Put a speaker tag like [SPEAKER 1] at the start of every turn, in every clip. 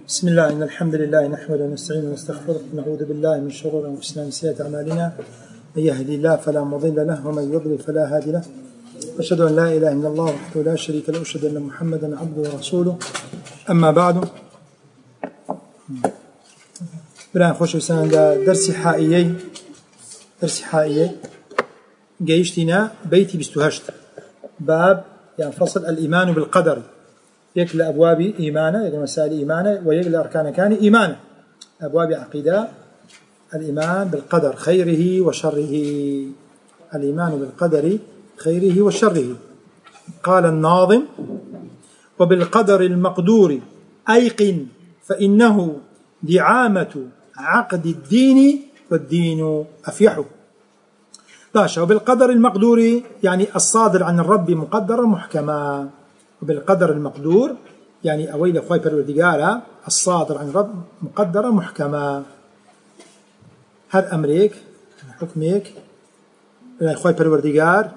[SPEAKER 1] بسم الله إن الحمد لله نحمده ونستعينه ونستغفره ونعوذ بالله من شرور أنفسنا ومن سيئات أعمالنا من يهدي الله فلا مضل له ومن يضلل فلا هادي له أشهد أن لا إله إلا الله وحده لا شريك له وأشهد أن محمدا عبده ورسوله أما بعد بران خوش وسان درس حائيي جيشتنا بيتي بستهشت باب يعني فصل الإيمان بالقدر يكل أبواب إيمانه يكل مسائل إيمانه ويكل أركان كان إيمانه أبواب عقيدة الإيمان بالقدر خيره وشره الإيمان بالقدر خيره وشره قال الناظم وبالقدر المقدور أيقن فإنه دعامة عقد الدين والدين أفيح باشا وبالقدر المقدور يعني الصادر عن الرب مقدرا محكما وبالقدر المقدور يعني أويل أخوي بالودقارة الصادر عن الرب مقدرا محكما هذا أمريك حكميك أخوي بالودقار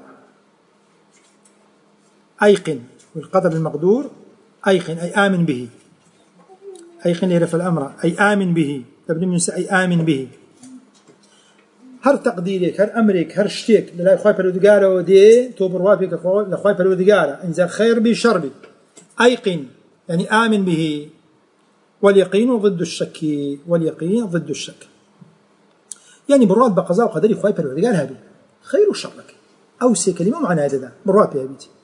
[SPEAKER 1] أيقن والقدر المقدور أيقن أي آمن به أيقن يعرف الأمر أي آمن به تبني من أي آمن به هر تقديرك هر أمرك هر شتيك لا أخوي بالودقارة ودي توبروات بك أخوي بالودقارة إنزل خير بشر بك أيقن يعني آمن به واليقين ضد الشك واليقين ضد الشك يعني برات بقضاء وقدر أخوي بالودقارة هذا خير وشرك أو سي كلمة معنى هذا برات بها بيتي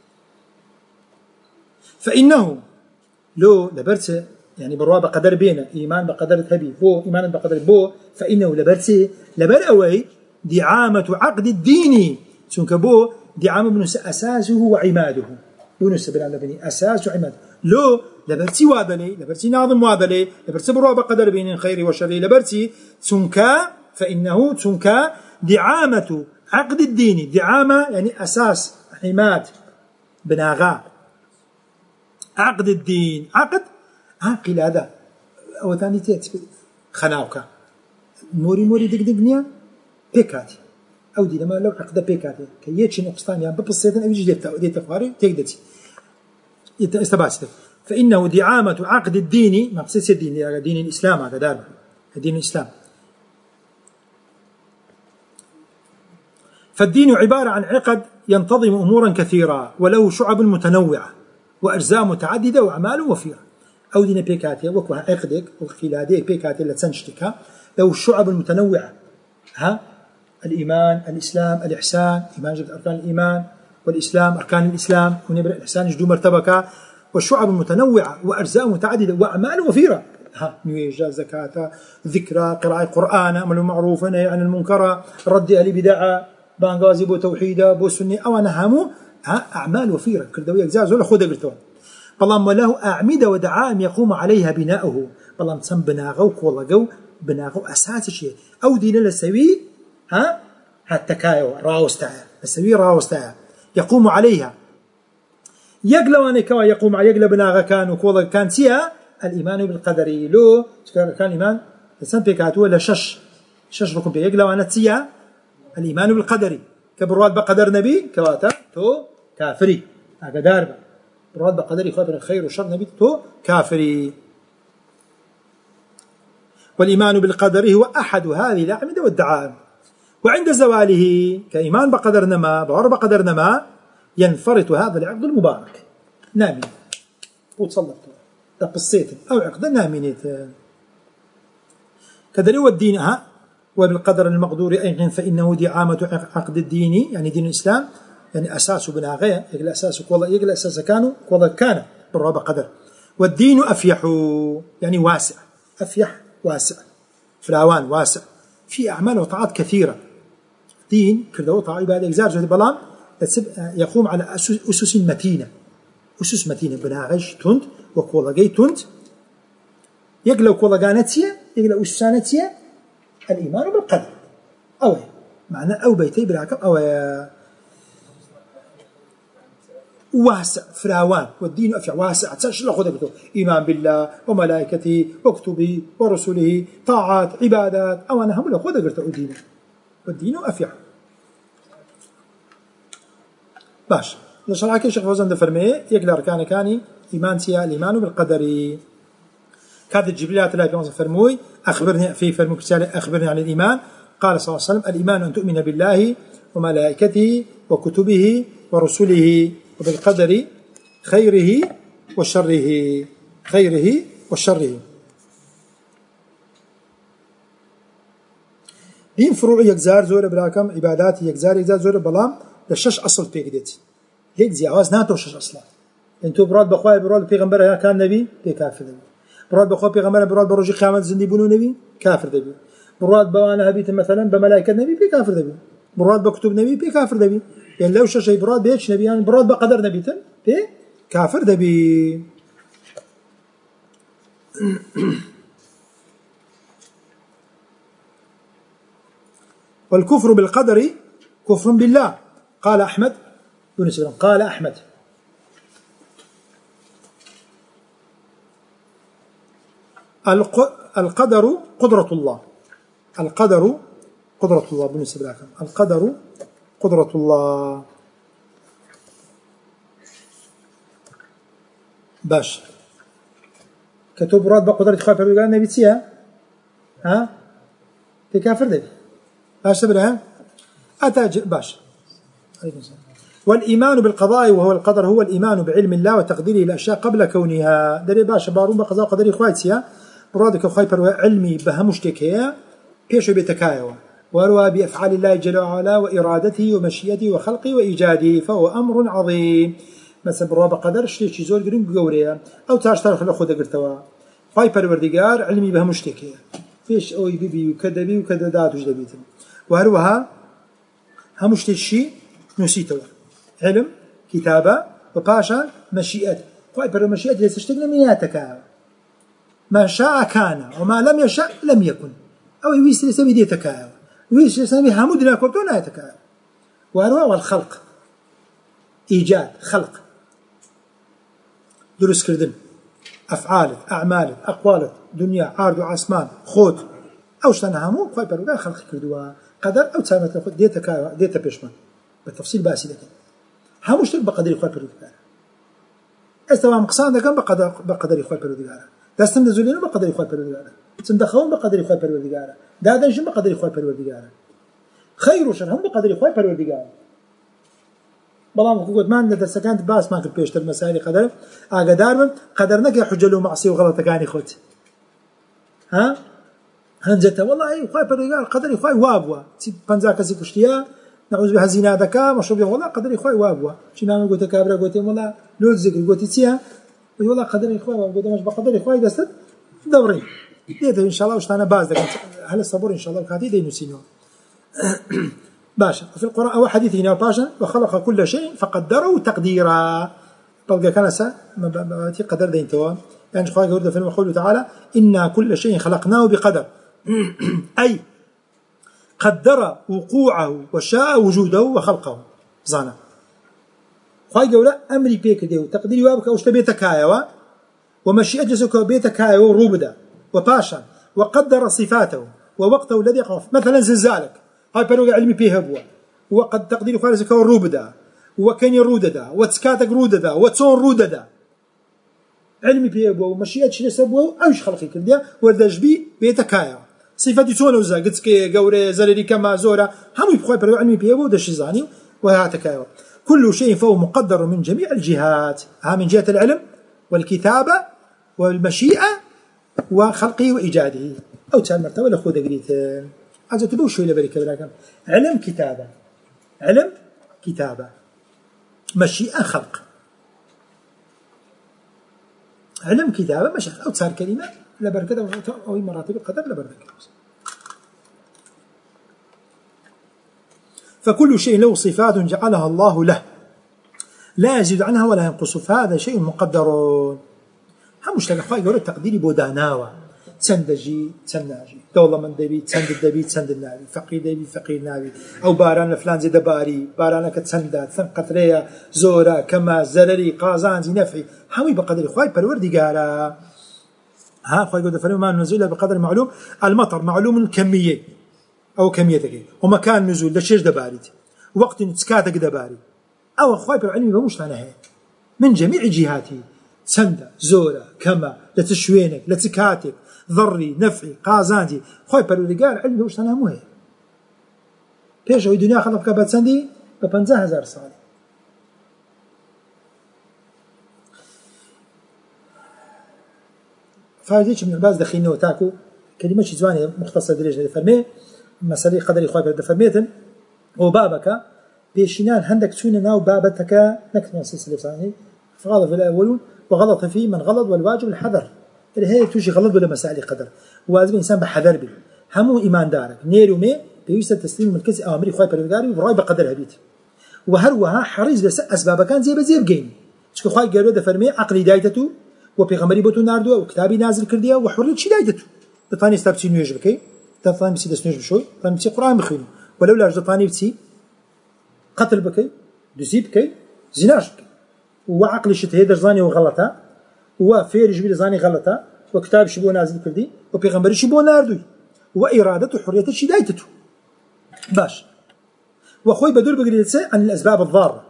[SPEAKER 1] فإنه لو لبرت يعني بروا بقدر بينا إيمان بقدر ثبي بو إيمان بقدر بو فإنه لبرت لبر أوي دعامة عقد الدين سنك بو دعامة بنس أساسه وعماده بنس بني أساس وعماده لو لبرتي وادلي لبرتي ناظم وادلي لبرتي بروا بقدر بين الخير والشر لبرتي سنك فإنه سنك دعامة عقد الدين دعامة يعني أساس عماد بناغا عقد الدين عقل هذا أو ثاني تيت خناوكا موري دقنيا بيكاتي أو دي لما لو عقد بيكاتي كي يتشين أقسطان يعني ببسيطا أو يجي ديت فاري تقدتي استباسته فإنه دعامة عقد الدين ما قصيص الدين دين الإسلام هذا دار دين الإسلام فالدين عبارة عن عقد ينتظم أمورا كثيرة وله شعب متنوعة وأجزاء متعددة وأعمال وفيرة أو دين بيكاتي وكوها عقدك وخلاديك بيكاتي لتنشتك له الشعب المتنوعة الإيمان الإسلام الإحسان إيمان جبت أركان الإيمان والإسلام أركان الإسلام ونبرأ الإحسان جدو مرتبك والشعب المتنوعة وأجزاء متعددة وأعمال وفيرة نيجا زكاة ذكرى قراءة قرآن أمر معروف نهي عن المنكر رد أهل بدعة بانغازي بو توحيدة بو سنة أو نهامو أعمال وفيرة كردوية أجزاء ولا خذ قلتون بلام وله أعمدة ودعائم يقوم عليها بناؤه بلام تسم بناغو كولغو بناغو أساس شيء أو دين لسوي هالتكايو راوستايا لسوي راوستايا يقوم عليها يقلو كوا يقوم على يقلو بناغا كان وكولغ كان سيا الإيمان بالقدر لو كان إيمان لسان بيكاتو ولا شش ركن بي يقلو أنا تسيا الإيمان بالقدر كبرواد بقدر نبي كواتا تو كافري أقدار براد بقدر خبر الخير والشر نبي تو كافري والإيمان بالقدر هو أحد هذه الأعمدة والدعائم وعند زواله كإيمان بقدر نما بعرب بقدر نما ينفرط هذا العقد المبارك نامين وتصلت تقصيت أو عقد نامينيت كذلك الدين وبالقدر المقدور أيضا فإنه دعامة عقد الدين يعني دين الإسلام يعني أساسه بناغية يقل أساسه يقل أساسه كان بالرابع قدر والدين أفيح يعني واسع أفيح واسع فلاوان واسع في أعمال وطاعات كثيرة دين كذا وطاعة عبادة إجزار جهد بلام يقوم على أسس متينة أسس متينة بناغيش تند وكولاجي تند يقل كولاجانتيا يقل أسسانتيا الإيمان بالقدر أو معنى أو بيتي براكب أو واسع فراوان والدين أفيع واسع تشل خذ إيمان بالله وملائكته وكتبه ورسله طاعات عبادات أو أنا هم خذ قلت الدين والدين أفيع باش نشرح كي شيخ فوزان دفرمي يقل أركان كاني إيمان سيا الإيمان بالقدر كاد جبريل لا يوم فرموي أخبرني في فرموك أخبرني عن الإيمان. قال صلى الله عليه وسلم الإيمان أن تؤمن بالله وملائكته وكتبه ورسله وبالقدر خيره وشره دين فروع يكزار زور براكم عبادات يكزار زور بلام لشش أصل بيقدت هيك زياواز ناتو شش أصلا انتو براد بخواي براد بيغمبر كان نبي بكافر دبي براد بخواي بيغمبر براد بروجي قيامة زندي بنو نبي كافر دبي براد بوانا هبيت مثلا بملائكة نبي بكافر دبي براد بكتب نبي بكافر دبي يعني لو شش براد بيش نبي يعني براد بقدر نبي تن بكافر دبي. والكفر بالقدر كفر بالله. قال أحمد قال أحمد القدر قدرة الله. القدر قدرة الله بالنسبة لكم القدر قدرة الله. باش كتب راد بقدرة خالق الرجال النبي تسيها ها تكافر ده باش تبرها أتاج باش. والإيمان بالقضاء وهو القدر هو الإيمان بعلم الله وتقديره الأشياء قبل كونها. دري باش بارون بقضاء قدري خواتيا برادك خايبر علمي بهمشتك هي كيش بيتكايوا وروى بأفعال الله جل وعلا وإرادته ومشيته وخلقه وإيجاده فهو أمر عظيم. مثلا بروا بقدر شتي زول قرين بقوريا أو تاش تارخ لأخذ قرتوا خايبر وردقار علمي بهمشتك هي فيش أو يبي وكذبي وكذدات وجدبيتهم وهروها همشت الشيء نسيته علم كتابة وباشا مشيئة خايبر مشيئة ليس تشتغل منياتك ما شاء كان وما لم يشاء لم يكن أو يويس لسبي ديتك ويويس لسبي حمود لا كرتون آيتك. وهروها والخلق إيجاد خلق درس كردن أفعال أعمال أقوال دنيا عرض وعسمان خوت أو شتنهمو خايبر ولا خلق كردوا قدر أو تسامت لخد ديتا بيشمان بالتفصيل باسي لكن هموش تك بقدر يخوي بردقارة استوى مقصان ده كان بقدر يخوي بردقارة دستم دزولين بقدر يخوي بردقارة تندخون بقدر يخوي بردقارة دادنشن بقدر يخوي بردقارة خير وشر هم بقدر يخوي بردقارة. بلام قلت ما عندنا سكانت باس ما كنت بيشتر مسائل قدر أقدر من قدرنا كي حجلو معصي وغلط كاني خد ها هنجته والله أي خايف الرجال قدر يخاي وابوا تي بنزاك زي كشتيا نعوذ بها زنا دكا مشروب والله قدر يخاي وابوا شنو قلت كابرا قلت والله لو ذكر قلت تيا والله قدر يخاي قلت مش بقدر يخاي دست دوري ديته إن شاء الله وش أنا باز هل الصبر إن شاء الله الكاتي دي نسينه باشا. في القرآن أو حديث هنا باشا وخلق كل شيء فقدره تقديرا بلقى كنسة ما قدر دين توا يعني خواهي قرد في المقول تعالى إنا كل شيء خلقناه بقدر أي قدر وقوعه وشاء وجوده وخلقه زانا خواهي قولا أمري بيك ديو تقديري وابك وشت بيتك هايوا ومشيئة جسك بيتك هايوا وروبدا وباشا وقدر صفاته ووقته الذي يقف مثلا زلزالك هاي بروق علمي بيه هبوا وقد تقدير خالصك والروبدا وكان يروددا وتسكاتك روددا وتصون روددا علمي بيه هبوا ومشيئة شيء سبوا أوش خلقي كل ده وردج بي بيتك هايوا صفاتي تونوزا قدك جوري زرري كما زورا هم يبخوا بروق علمي بيه هبوا دش زاني وهاتك هايوا كل شيء فهو مقدر من جميع الجهات ها من جهة العلم والكتابة والمشيئة وخلقه وإيجاده أو تعال مرتبة لأخوذ قريتين عايز تبوش شوي لبركة براكم علم كتابة مشيئة خلق علم كتابة مشيئة أو تصار كلمة لبركة أو مراتب القدر لبركة. فكل شيء له صفات جعلها الله له لا يزيد عنها ولا ينقص فهذا شيء مقدر. هم مشتاق خواهي يقول التقدير بوداناوة سندجي سناجي دولة من دبي سند النبي فقير دبي فقير نبي أو باران لفلان زي دباري بارانك تسندات ثم قطرية زورا كما زرري قازان زي نفعي حوي بقدر خواهي بالوردي قارا ها خواهي يقول فريم ما نزول بقدر معلوم. المطر معلوم الكمية أو كميتك ومكان نزول لشيش دباري وقت نتسكاتك دباري أو خواهي بالعلم بمش هي من جميع جهاته چەندە زۆرە کەمە لە چ شوێنێک لە چ کاتێک ضەڕی نەفعی قازانجی خۆی پەروەردگار علمی ئەو شتانە هەموو هەیە پێش ئەوەی دنیا خەڵق بکە بە چەندی بە 50,000 ساڵی فاجێکی من باز دەخینەوە تاکو کلمەی جوانی مختصر درێژ دەفەرمێ مەسەلەی قەدەری خۆی دەفەرمێتن ئەو بابەکە پێشینان هەندێک چوونە ناو بابەتەکە نەکردن سلسلة ثاني فغلط في الأول وغلط فيه من غلط والواجب الحذر هي توشي غلط ولا مسائل قدر واجب الإنسان بحذر به همو إيمان دارك نير ومي بيوسط تسليم من كذا أمري خواي بالغاري وراي بقدر هبيت وهروها حريص بس أسباب كان زي بزير جين شكو خواي قالوا ده فرمي عقلي دايتته وبيغمري بوتو ناردو وكتابي نازل كرديا وحرية شي دايتته دطاني استبتي نيوج بكي دطاني بسي دس نيوج بشوي دطاني بسي قرآن بخينه ولولا دطاني بسي قتل بكي دزي بكي زناش بكي وعقل شتهي درزاني وغلطها وفيرج بلزاني غلطها وكتاب شبو نازل كردي وبيغمبري شبو ناردوي وإرادته حريته شدايته باش وأخوي بدور بقريتسي عن الأسباب الضارة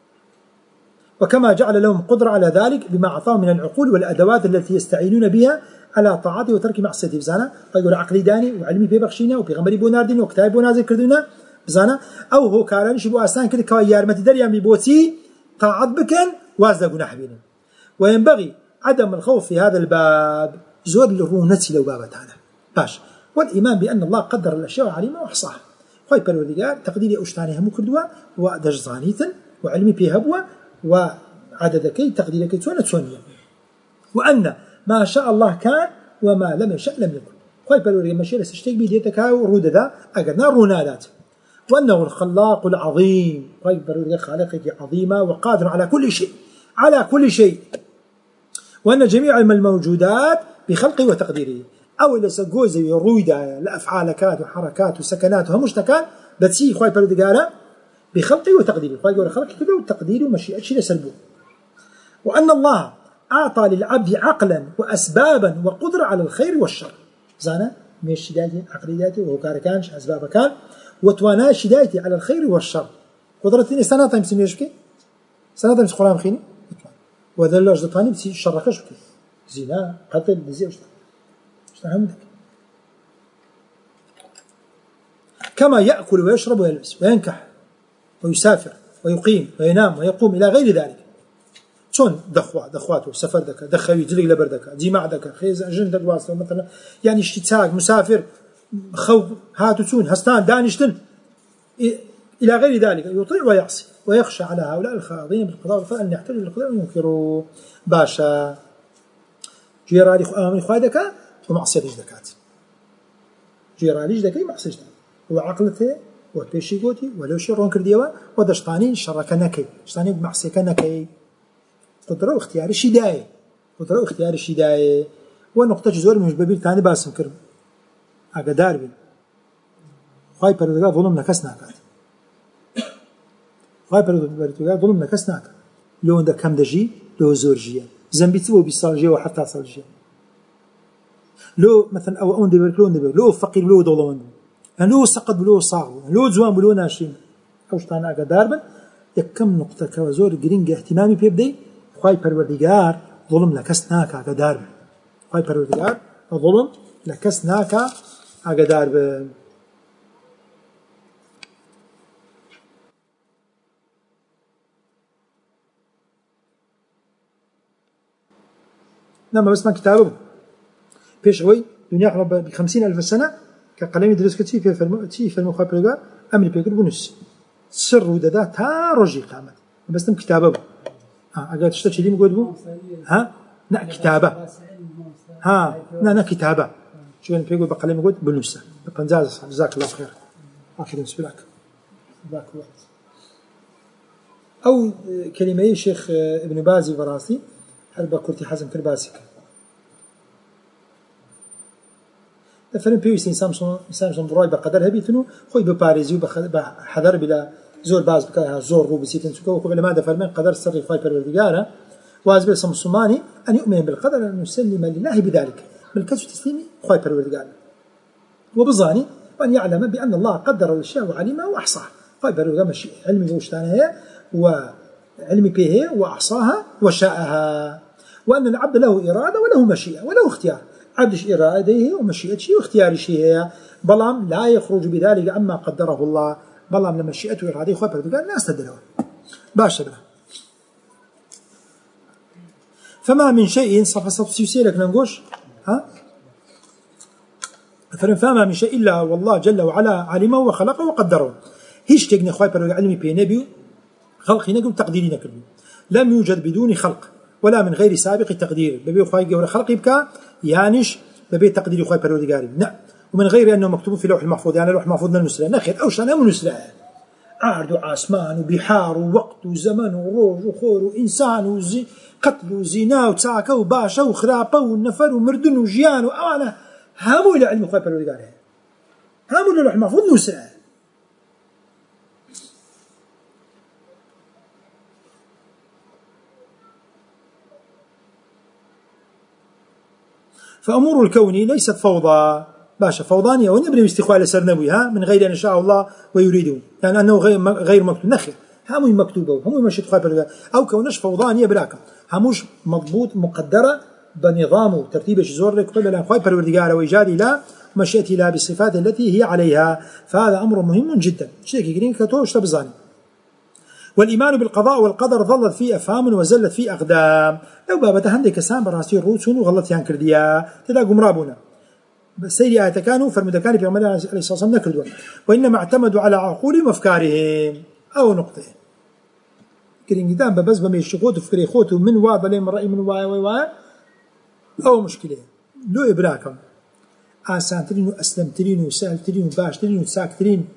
[SPEAKER 1] وكما جعل لهم قدرة على ذلك بما أعطاهم من العقول والأدوات التي يستعينون بها على طاعته وترك معصيته بزانا فيقول عقلي داني وعلمي بيبخشينا وبيغمبري بو ناردين وكتاب بو نازل كردونا بزانا أو هو كاران شبو أسان كده كوا يارمتي دريان ببوتي طاعت بكن وازدا قناح بينهم وينبغي عدم الخوف في هذا الباب زور للرونتي لو بابتانا باش والإيمان بأن الله قدر الأشياء وعلمها وأحصاها خوي بالوردقار تقديري أشتاني هم كردوا ودج زانيتا وعلمي بيهبوا وعددكي تقديركي تونيا وأن ما شاء الله كان وما لم يشاء لم يكن خوي بالوردقار ماشي لسشتيك بيديتك ورود ذا أقرنا رونادات وأنه الخلاق العظيم خوي بالوردقار خالقك عظيمة وقادر على كل شيء على كل شيء وأن جميع الموجودات بخلقه وتقديره أو إذا سجوزي رويدا لأفعالكات وحركات وسكنات ومشتكات بتسي خوي بردقارة بخلقه وتقديره خوي يقول خلق كذا وتقديره مشيئة شيء سلبه وأن الله أعطى للعبد عقلا وأسبابا وقدرة على الخير والشر زانا مش شدايتي عقلياتي وهو كاركانش أسباب كان وتوانا شدايتي على الخير والشر قدرتني سنة يمسي ميشكي سنة يمسي قرآن خيني وهذا اللي أجدطاني بسي الشركش بكي زنا قتل بزي أجدطاني كما يأكل ويشرب ويلبس وينكح ويسافر ويقيم وينام ويقوم إلى غير ذلك شون دخواته سفر دكا دخوي جلق لبردك جماع دكا خيز جندك واسطة مثلا يعني اشتتاق مسافر خوف هاتو تون هستان دانشتن إلى غير ذلك يطيع ويعصي ويخشى على هؤلاء الخاضين بالقضاء والقدر أن يحتجوا بالقضاء وينكروا باشا جيرالي أمامي خوادك ومعصيتش دكات جيراليش دكاي معصيتش وعقلته وبيشيغوتي ولو شرون كرديوا ودشطاني شركنكي شطاني بمعصيكنكي قدروا اختيار الشداية قدروا اختيار الشداية ونقطة جزور مش ببيل ثاني باسم كرم أقدار بي خاي بردقاء ظلم نكسنا كات خاي بردقاء ظلم نكسنا كات لو عندك كم دجي لو زورجيا زنبيتي وبيصالجيا وحتى صالجيا لو مثلا أو أون دبر لو فقير لو ظلم لو سقط لو صاغ لو زوان لو ناشين أوش تانا أقدار بن يكم نقطة كوزور جرينج اهتمامي بيبدي خاي بردقاء ظلم نكسنا كأقدار بن خاي بردقاء ظلم نكسنا كأقدار بن نعم بس ما كتابه بيشوي دنيا قرب ب50,000 سنة كقلم يدرس كتير في المخابرات أمري بيقول بنص سر وده تارجي قامت بس نم كتابه أقعد تشتري لي مقول بو نا كتابه نا كتابه شو أنا بيقول بقلم يقول بنص بنزاز جزاك الله خير آخر نسبلك ذاك الوقت أو كلمة شيخ ابن باز براسي هل بكرتي حزم كرباسك فلان بيوسين سامسون براي بقدر هبيتنو خوي بباريزي وبحذر بلا زور باز بكا زور رو بسيتن سكو وقبل ما دفرمان قدر سر فاي بالوديغارا واجب السمسوماني ان يؤمن بالقدر ان يسلم لله بذلك بالكسر تسليمي خوي بالوديغارا وبظاني وان يعلم بان الله قدر الاشياء وعلمها واحصاها خوي بالوديغارا ماشي علمي وشتانها وعلمي به واحصاها وشاءها وأن العبد له إرادة وله مشيئة وله اختيار. عبدش إرادته ومشيئته واختياره هي، بلام لا يخرج بذلك عما قدره الله، بلام لما مشيئته وإرادته خبر قال لا استدله باشا. فما من شيء صف سيسيرك ننقش فما من شيء إلا والله جل وعلا علمه وخلقه وقدره. هيش تجني خواي برو علمي بينبيو خلقي نقل تقديري نقل لم يوجد بدون خلق ولا من غير سابق تقدير. ببي خواي جورا خلق يبكى يانش ببي تقديري خواي برو دقاري نعم، ومن غير أنه مكتوب في لوح المحفوظ، يعني لوح المحفوظ نسلا نخير أو شأنه من نسلا عارض وعاسمان وبحار ووقت وزمن وروج وخور وإنسان قتل وزنا وتساكا وباشا وخرابة ونفر ومردن وجيان وأنا هامو إلى علم خواي برو دقاري، هامو إلى لوح المحفوظ نسلا. فأمور الكون ليست فوضى باشا فوضانية ونبري استخوال السرنبي من غير أن شاء الله ويريده، يعني أنه غير مكتوب نخي همو مكتوبه همو مشي تخوال أو كونش فوضانية براكم هموش مضبوط مقدرة بنظامه ترتيبش زور لك كل الأخوة بالوردقارة وإيجادي لا مشيئتي لا بالصفات التي هي عليها، فهذا أمر مهم جدا. شيء يقولين كتوش تبزاني. والإيمان بالقضاء والقدر ظلت فيه أفهام وزلت فيه أقدام. لو بابتها عندك كسان براسي الروتون وغلط يعني كرديا تلاقوا مرابونا سيري آيات كانوا فالمدكان في عمل عليه الصلاة والسلام نكردوا، وإنما اعتمدوا على عقولهم وأفكارهم أو نقطة كرين قدام بس بمشي خوت وفكري خوت من واضح لين من رأي من واي أو مشكلة لو إبراكم آسان ترين وأسلم ترين وسهل ترين وباش ترين وساك ترين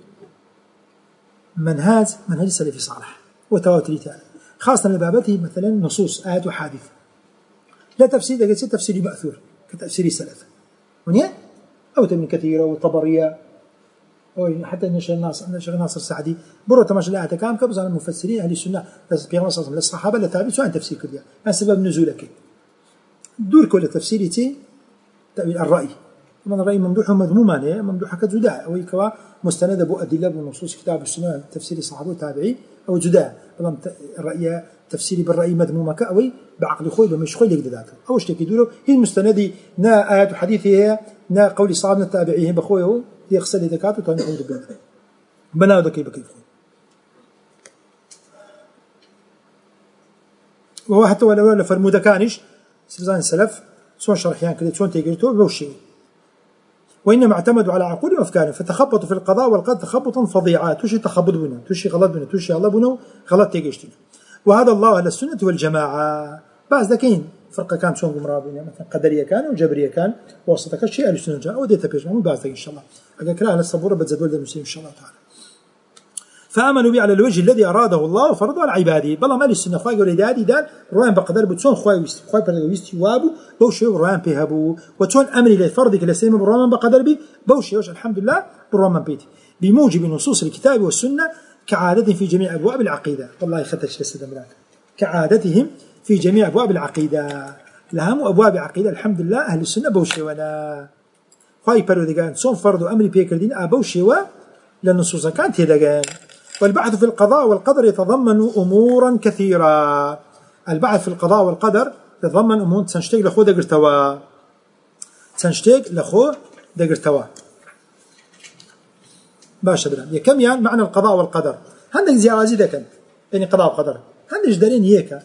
[SPEAKER 1] منهج السلف صالح وتواتري تعالى، خاصة لبابته مثلا نصوص آيات وحادث لا تفسير لقيت تفسيري مأثور كتفسيري سلف ونيا أو تبني كثيرة وطبرية أو حتى نشر ناصر سعدي برو تماشى الآيات كام كبز على المفسرين أهل السنة بس بيغمر صلى الصحابة لا تعرف سواء تفسير كذا ما سبب نزولك دور كل تفسيرتي تأويل الرأي، طبعا الرأي ممدوح ومذموما ممدوح كجداء أو كوا مستند أبو أدلة بنصوص كتاب السنة تفسير الصحابة والتابعين أو جداء، طبعا الرأي تفسيري بالرأي مذمومة كأوي بعقل خوي بمش خوي لك ذاته أو شتى كيدولو هي المستندي نا آيات وحديثها نا قول صحابنا التابعين بخويه يغسل ذكاته تاني يقول بنت بناء ذكي بكيف وهو حتى ولا فرموده كانش سبزان السلف سون شرحيان كده سون تيجرتو بوشي، وإنما اعتمدوا على عقول وأفكارهم فتخبطوا في القضاء والقدر تخبطا فظيعا توشي تخبط بنا توشي غلط بنا توشي الله بنا غلط تيجشتنا، وهذا الله أهل السنة والجماعة. بعض ذكين فرقة كان شون قمرابين مثلا قدرية كان وجبرية كان وسطك الشيء أهل السنة والجماعة وديت بيجمع مو بعض إن شاء الله أذكر أهل الصبورة بتزدول المسلمين إن شاء الله تعالى. فآمنوا به على الوجه الذي أراده الله وفرضه على عباده. بالله ما السنة خواي قول دادي دار روان بقدر بتشون خواي بردويستي وابو بوشي وروان بيهبو وتشون أمري لفرضك لسيما بروان بقدر بي بوشي وش الحمد لله بروان بيتي بموجب نصوص الكتاب والسنة كعادتهم في جميع أبواب العقيدة. والله يختش للسدمرات كعادتهم في جميع أبواب العقيدة لهم أبواب عقيدة الحمد لله أهل السنة بوشي ولا خواي بردويستي صون فرض أمري بيكردين أبوشي للنصوص كانت هذا. والبحث في القضاء والقدر يتضمن أمورا كثيرة. البحث في القضاء والقدر يتضمن أمور تنشتيق لخو دقرتوا باشا بلان يكم يعني معنى القضاء والقدر هندك زيارازي دكن يعني قضاء وقدر هندك جدارين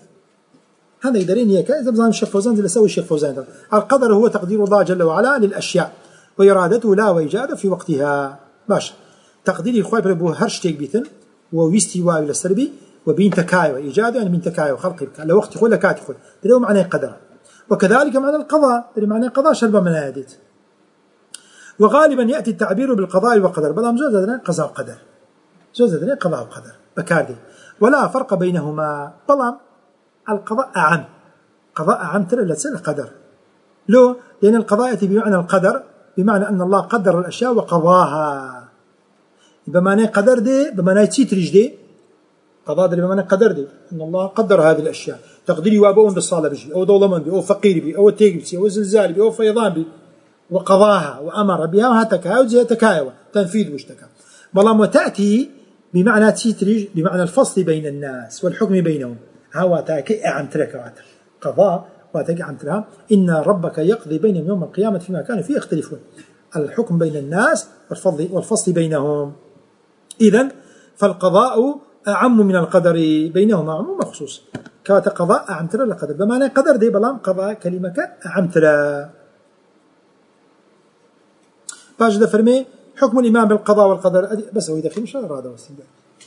[SPEAKER 1] يكا إذا بزان الشيخ فوزان زي لسوي الشيخ فوزان. القدر هو تقدير الله جل وعلا للأشياء وإرادته لا وإيجاده في وقتها باشا تقديري إخوائي بربو هرشتيك بيتن وويستي واوي للسربي وبين تكايو إيجاده يعني من تكايو خلقي لو وقت يقول لك يقول تلو معنى قدر. وكذلك معنى القضاء تلو معنى قضاء شربا من هاديت. وغالبا يأتي التعبير بالقضاء والقدر بلام زوزة قضاء وقدر زوزة قضاء وقدر بكاردي ولا فرق بينهما. بلام القضاء أعم قضاء أعم ترى لتسل القدر لو لأن القضاء يأتي بمعنى القدر بمعنى أن الله قدر الأشياء وقضاها بمعنى قدر دي بمعنى تيترج دي قضاء دي بمعنى قدر دي أن الله قدر هذه الأشياء تقديري وابون بالصالة بشي أو دولمان بي أو فقير بي أو تيج بي أو زلزال بي أو فيضان بي وقضاها وأمر بها وهتكا وزي تكايوا تنفيذ واشتكى. بلام وتأتي بمعنى تيترج بمعنى الفصل بين الناس والحكم بينهم هوا تاكي أعم ترك قضاء واتقي عم ترى إن ربك يقضي بينهم يوم القيامة فيما كانوا فيه يختلفون. الحكم بين الناس والفصل بينهم. إذن فالقضاء أعم من القدر، بينهما عموم خصوص. كواتا قضاء أعم ترى القدر، بمعنى قدر دي بلام قضاء كلمة أعم ترى. باش ده فرمي حكم الإمام بالقضاء والقدر بس هو يدخل مش هذا والسندان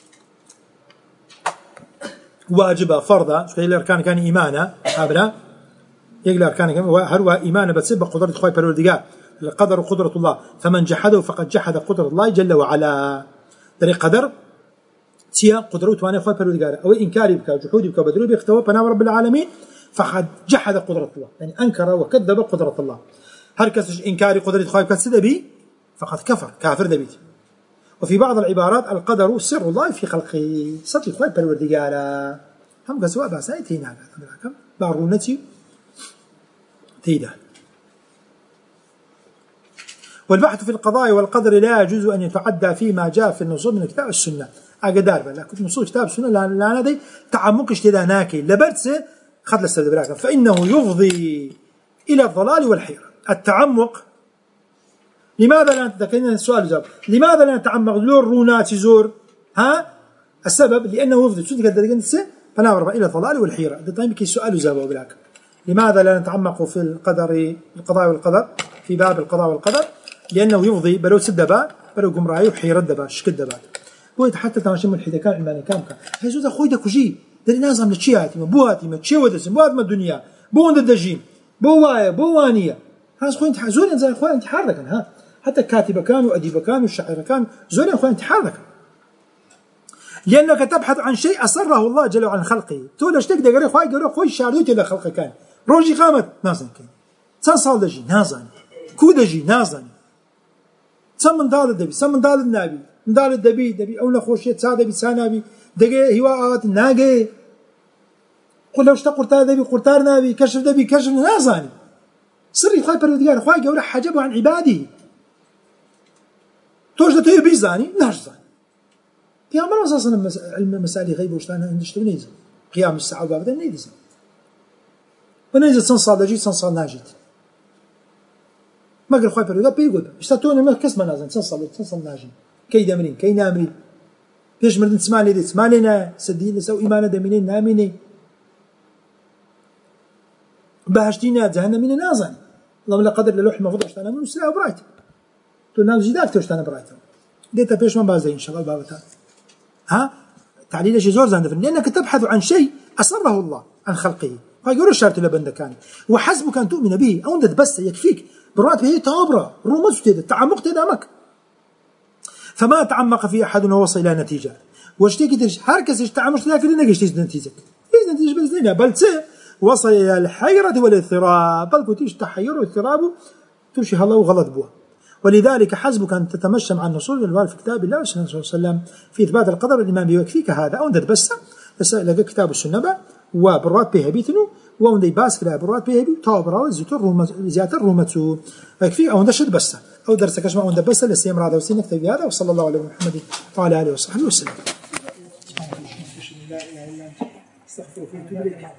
[SPEAKER 1] واجبة فرضا شو هي الأركان كان إيمانا عبرة يقل أركان كان هو إيمانا بتسبب قدرة خوي بالوردقاء القدر وقدرة الله، فمن جحده فقد جحد قدرة الله جل وعلا. دري قدر تيا قدرته وانا خوي بالوردقاء أو إنكاري بك جحودي بك بدري بيختوى بنام رب العالمين فقد جحد قدرة الله، يعني أنكر وكذب قدرة الله. هركس إنكاري قدرة خوي بكسد بي فقد كافر دبيت. وفي بعض العبارات القدر سر الله في خلقه، سطي خوي بالوردقاء هم قسوا باساي تينا هذا بارونتي تيدا. والبحث في القضاء والقدر لا يجوز أن يتعدى فيما جاء في النصوص من الكتاب والسنة. أقدار بلا كنت نصوص الكتاب والسنة لا ندي تعمق اشتداناكي لبرتس خد للسد براكم، فإنه يفضي إلى الضلال والحيرة. التعمق لماذا لا تذكرين السؤال جاب لماذا لا نتعمق لور رونات زور السبب لأنه يفضي صدق الدرجة فنعرف إلى الضلال والحيرة. ده طيب كي سؤال جابه براكم لماذا لا نتعمق في القضاء والقدر في باب القضاء والقدر لأنه يفضي بلو سدبا بلو قمراي وحيرة دبا شكل دبا بويت حتى تماشي من الحدة كان عماني كامكا هاي زودا خوي دكو جي داري نازم لتشياتي بوهاتي ما تشي ودسم بوهات ما الدنيا بوند الدجيم بوايا بوانية هاز خوي انتحار زول انزل خوي انتحار لكن ها حتى كاتب كان وأديب كان والشاعر كان زول خوي انتحار لكن لأنك تبحث عن شيء أسره الله جل وعلا خلقه تقول اشتك دقري خوي شاردوتي لخلقه كان روجي قامت نازن كان تصال دجي نازن كودجي نازن سمن دال الدبي سمن دال النبي من دال الدبي أو نخوشية سادة بسانابي دقي هواءات ناقي قل لو اشتقرت دبي قرتار نبي كشف دبي كشف نازن سري خوي بروديار خوي جورا حجبه عن عباده توجد تيه بيزاني ناشزان في عمر أساسا المسائل غيب وشتانا عندش نيزة قيام الساعة وبابدا نيزة ونيزة سنصال دجيت سنصال ناجيت ما قال خوي بروديار بيقول اشتاتوني ما كسم نازن سنصال ناجي كي دمرين كي نامرين فيش مردن تسمعني دي تسمعنا سدين لسو إيمانا دمينين ناميني بهشتينا جهنمين نازن اللهم لا قدر للوح المفروض اشتانا من السلاح برايت تقول نام زيداك توشتانا برايت ديتا بيش ما بازي إن شاء الله بابتها ها تعليل شيء زور زاندفن لأنك تبحث عن شيء أسره الله عن خلقه فيقولوا الشرط لبندكان وحسبك أن تؤمن به أو أنت بس يكفيك برات به تابرة رومز تيدا تعمق تدامك فما تعمق في أحد ووصل إلى نتيجة واشتكي ترش هركس تعمق لكن نجش تيجي نتيجة إيش نتيجة بزينة بل وصل إلى الحيرة والاضطراب بل كنتيش تحير واضطراب تمشي الله وغلط بوه. ولذلك حسبك أن تتمشى مع النصوص والوارد في كتاب الله صلى الله عليه وسلم في إثبات القدر الإمام يكفيك هذا أو ندر بس لقى كتاب السنة وبرات بها بيتنو وندي باس كلا برات بها بي تابرا زيادة الرومة يكفي أو ندشد بس أو درس كشمع وندر بس لسيم رادا وسين نكتب هذا وصلى الله على محمد وعلى آله وصحبه وسلم.